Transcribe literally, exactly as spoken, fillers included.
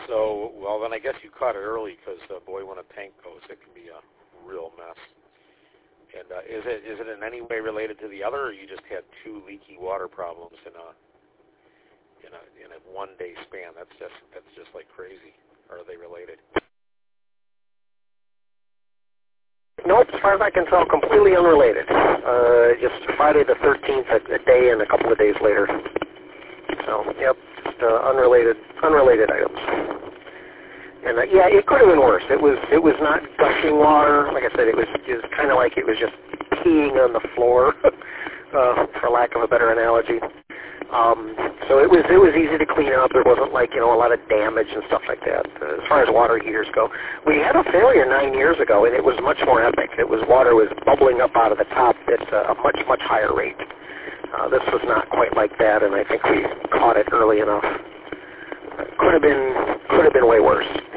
So, well, then I guess you caught it early because, uh, boy, when a tank goes, it can be a real mess. And uh, is it is it in any way related to the other, or you just had two leaky water problems in a in a in a one day span? That's just that's just like crazy. Or are they related? Nope, as far as I can tell, completely unrelated. Uh, just Friday the thirteenth, a, a day and a couple of days later. So, yep, just uh, unrelated unrelated items. And uh, yeah, it could have been worse. It was it was not gushing water. Like I said, it was it was kind of like it was just peeing on the floor, uh, for lack of a better analogy. Um, so it was it was easy to clean up. There wasn't like you know a lot of damage and stuff like that. Uh, as far as water heaters go, we had a failure nine years ago, and it was much more epic. It was water was bubbling up out of the top at a much much higher rate. Uh, this was not quite like that, and I think we caught it early enough. Could have been could have been way worse.